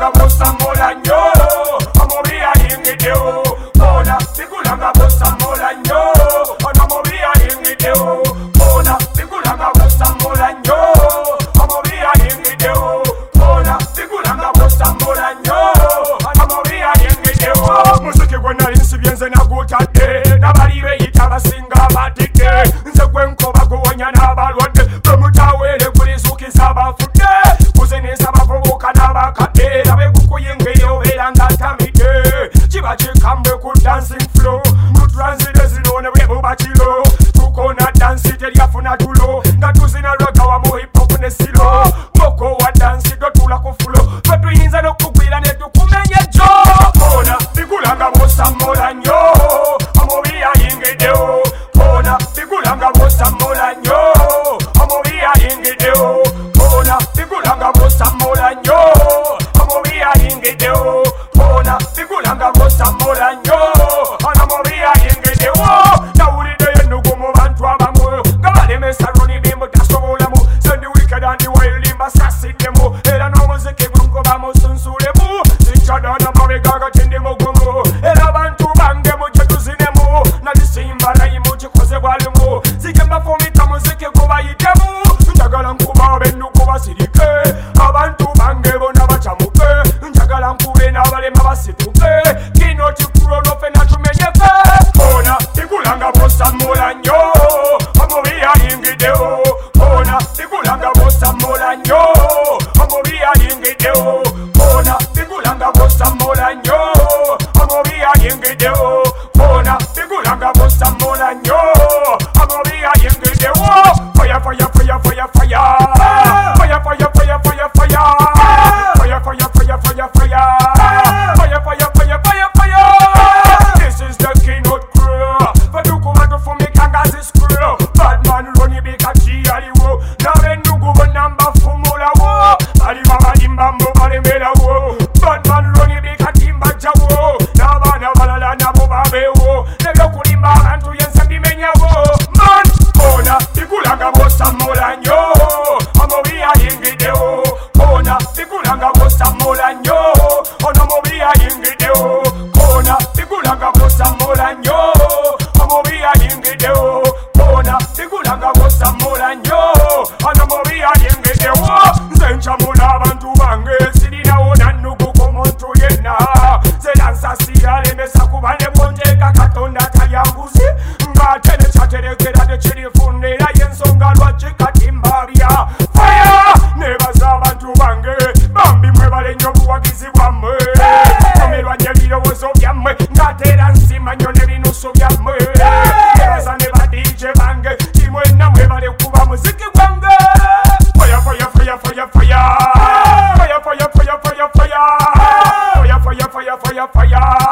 Bikulanga bossa mola nyo Omobia ingideo Bona bikulanga bossa mola nyo Omobia ingideo Bona bikulanga bossa mola nyo Omobia ingideo Bona bikulanga bossa mola nyo Omobia ingideo Musiki gwena linsi byenze na gutade Nabali beyita basinga batike Nze gwenkoba guwonya n'abalwadde Bwemutawele kulisukiza abafude Kuzinisa bavubuka n'abakadde Nabe kukuyingire obeera ng'atamidde Kiba kikambwe ku dancing floor Mu transite zinone bwe buba kiro Tukona dansi teryafuna tulo Nga tuzina rega wamu hip hop ne silo Moko wa dansi dotula ku fulo Twe tuyinza n'okugwira ne tukumenye jo Bona bikulanga bossa mola nyo Omobia ingideo Bona bikulanga bossa mola nyo Omobia ingideo Bona bikulanga bossa mola nyo Omobia ingideo Bona bikulanga bossa mola nyo Omobia ingideo Nawulidde yennugu mu bantu abamu Nga balemesa runi bimbu tasobolamu Sendi wicked and the wild limba sasiddemu Era n'omuziki gungoba musunsulemu Sikyadana mabegaga tindi mugumu Era abantu bange mujje tuzinemu Nalisimba nayimu kikoze bwalimu Zigamba fomita muziki gubayitemu Njagala nkuba bennugu basirike Abantu bange bonna bacamuke Njagala nkube n'abalema basituke Kino kikulo nofe natumenyeke Bona bikulanga bossa mola nyo Omobia ingideo Bona bikulanga bossa mola nyo Omobia ingideo Bona bikulanga bossa mola nyo Omobia ingideo Bona bikulanga bossa mola nyo Omobia ingideo Fire, fire, fire, fire, fire Fire, fire, fire, fire, fire Fire, fire, fire, fire, fire Fire, fire, fire, fire, fire This is the keynote crew Fadukumatu fumikangazi screw Batman roni bikachi aliwo Nabendugu bonamba fumula wo Baliba balimba mbo balemela wo Batman roni bikachi mbajawo Nabana balala nabo babewo Nebyo kulimba abantu yense bimenya wo Man, bona bikulanga bossa mola nyo Omobia ingideo Bona bikulanga bossa mola nyo Omobia ingideo Bona bikulanga bossa mola nyo Omobia ingideo Bona bikulanga bossa mola nyo Omobia ingideo Nze nchamula abantu bange Sirinawo nannugu ku muntu yenna Zera nsasira lemesa kuba ne bwonjeka Katonda tayanguzi Ng'ate ne kyaterekera tekirifundira y'ensonga lwaki kati mbabya Fire! Nebaza abantu bange Bambi mwebale nnyo obuwagizi bwammwe Somerwa nnyo ebirowoozo byammwe Ng'ate era nsima nnyo n'ebinusu byammwe Nebaza ne ba DJ bange Timwenna mwebale kuba muziki gwange Fire, fire, fire, fire, fire Fire, fire, fire, fire, fire Fire, fire, fire, fire, fire